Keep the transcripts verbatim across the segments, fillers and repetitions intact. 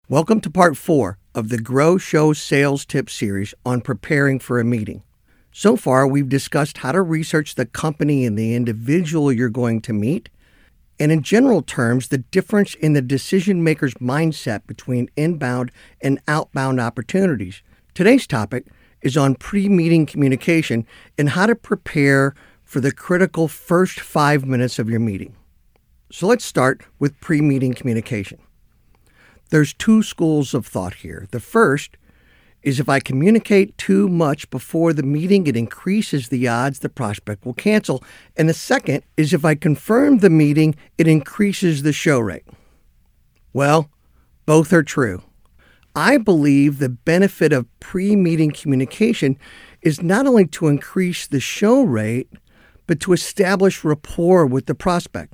Welcome to part four of the Grow Show Sales Tips series on preparing for a meeting. So far, we've discussed how to research the company and the individual you're going to meet, and in general terms, the difference in the decision maker's mindset between inbound and outbound opportunities. Today's topic is on pre-meeting communication and how to prepare for the critical first five minutes of your meeting. So let's start with pre-meeting communication. There's two schools of thought here. The first is if I communicate too much before the meeting, it increases the odds the prospect will cancel. And the second is if I confirm the meeting, it increases the show rate. Well, both are true. I believe the benefit of pre-meeting communication is not only to increase the show rate, but to establish rapport with the prospect.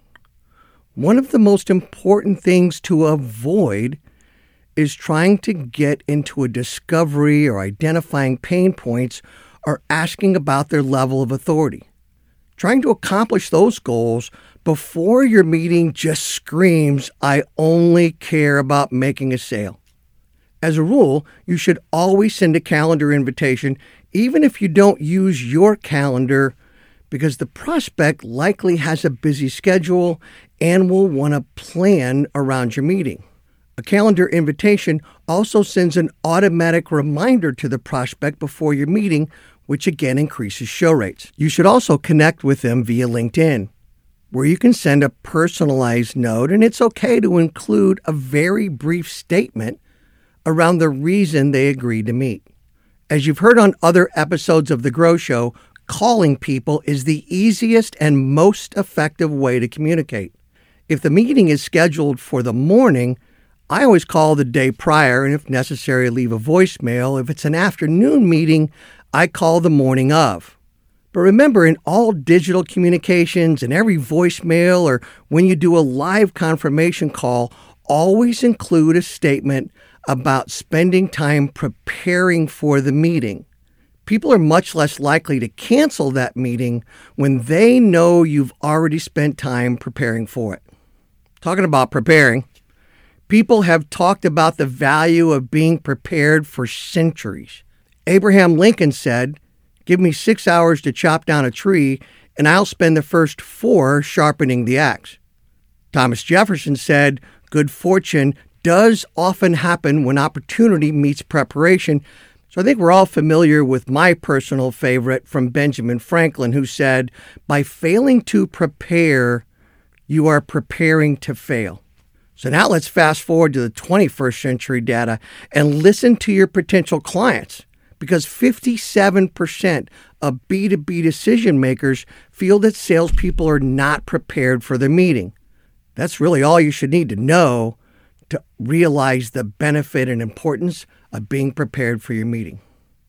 One of the most important things to avoid is trying to get into a discovery or identifying pain points or asking about their level of authority. Trying to accomplish those goals before your meeting just screams, I only care about making a sale. As a rule, you should always send a calendar invitation, even if you don't use your calendar, because the prospect likely has a busy schedule and will want to plan around your meeting. A calendar invitation also sends an automatic reminder to the prospect before your meeting, which again increases show rates. You should also connect with them via LinkedIn, where you can send a personalized note, and it's okay to include a very brief statement around the reason they agreed to meet. As you've heard on other episodes of The Grow Show, calling people is the easiest and most effective way to communicate. If the meeting is scheduled for the morning, I always call the day prior and if necessary, leave a voicemail. If it's an afternoon meeting, I call the morning of. But remember, in all digital communications and every voicemail or when you do a live confirmation call, always include a statement about spending time preparing for the meeting. People are much less likely to cancel that meeting when they know you've already spent time preparing for it. Talking about preparing, people have talked about the value of being prepared for centuries. Abraham Lincoln said, give me six hours to chop down a tree, and I'll spend the first four sharpening the axe. Thomas Jefferson said, good fortune does often happen when opportunity meets preparation. So I think we're all familiar with my personal favorite from Benjamin Franklin, who said, by failing to prepare, you are preparing to fail. So now let's fast forward to the twenty-first century data and listen to your potential clients, because fifty-seven percent of B two B decision makers feel that salespeople are not prepared for the meeting. That's really all you should need to know to realize the benefit and importance of being prepared for your meeting.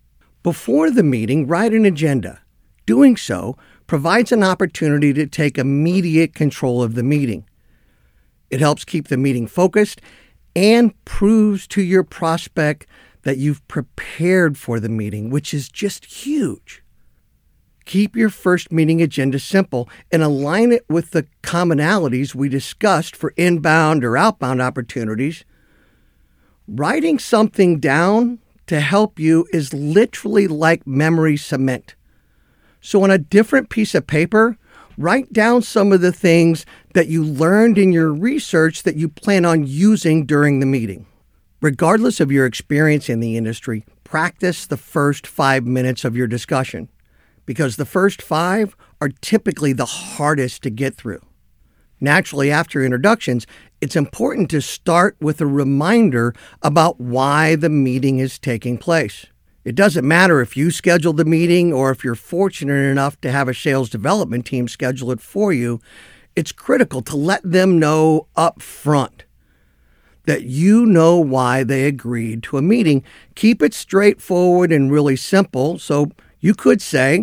Before the meeting, write an agenda. Doing so provides an opportunity to take immediate control of the meeting. It helps keep the meeting focused and proves to your prospect that you've prepared for the meeting, which is just huge. Keep your first meeting agenda simple and align it with the commonalities we discussed for inbound or outbound opportunities. Writing something down to help you is literally like memory cement. So on a different piece of paper, write down some of the things that you learned in your research that you plan on using during the meeting. Regardless of your experience in the industry, practice the first five minutes of your discussion, because the first five are typically the hardest to get through. Naturally, after introductions, it's important to start with a reminder about why the meeting is taking place. It doesn't matter if you schedule the meeting or if you're fortunate enough to have a sales development team schedule it for you. It's critical to let them know up front that you know why they agreed to a meeting. Keep it straightforward and really simple. So you could say,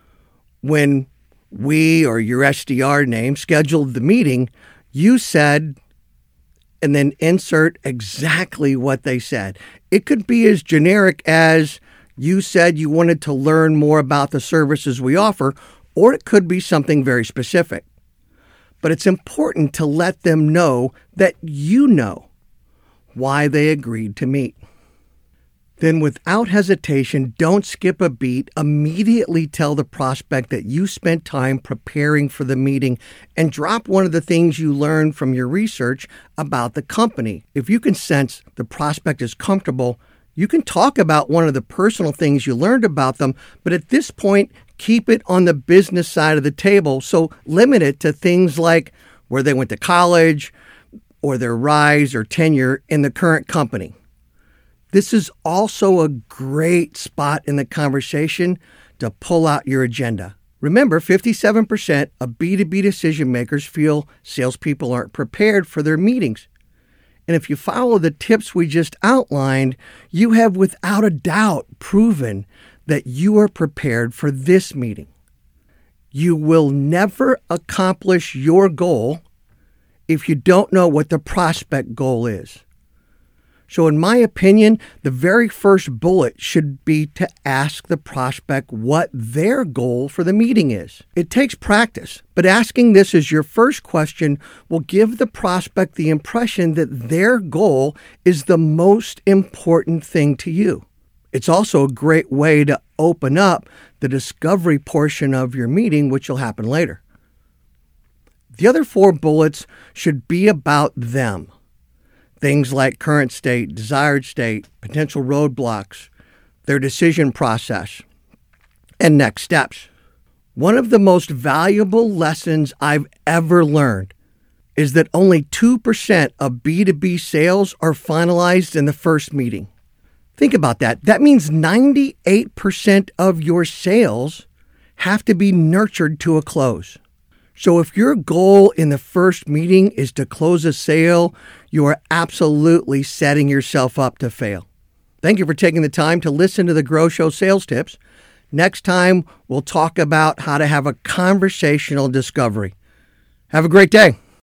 when we or your S D R name scheduled the meeting, you said, and then insert exactly what they said. It could be as generic as you said you wanted to learn more about the services we offer, or it could be something very specific. But it's important to let them know that you know why they agreed to meet. Then without hesitation, don't skip a beat. Immediately tell the prospect that you spent time preparing for the meeting and drop one of the things you learned from your research about the company. If you can sense the prospect is comfortable, you can talk about one of the personal things you learned about them, but at this point, keep it on the business side of the table. So limit it to things like where they went to college or their rise or tenure in the current company. This is also a great spot in the conversation to pull out your agenda. Remember, fifty-seven percent of B two B decision makers feel salespeople aren't prepared for their meetings. And if you follow the tips we just outlined, you have without a doubt proven that you are prepared for this meeting. You will never accomplish your goal if you don't know what the prospect goal is. So in my opinion, the very first bullet should be to ask the prospect what their goal for the meeting is. It takes practice, but asking this as your first question will give the prospect the impression that their goal is the most important thing to you. It's also a great way to open up the discovery portion of your meeting, which will happen later. The other four bullets should be about them. Things like current state, desired state, potential roadblocks, their decision process, and next steps. One of the most valuable lessons I've ever learned is that only two percent of B two B sales are finalized in the first meeting. Think about that. That means ninety-eight percent of your sales have to be nurtured to a close. So if your goal in the first meeting is to close a sale, you are absolutely setting yourself up to fail. Thank you for taking the time to listen to the Grow Show Sales Tips. Next time, we'll talk about how to have a conversational discovery. Have a great day.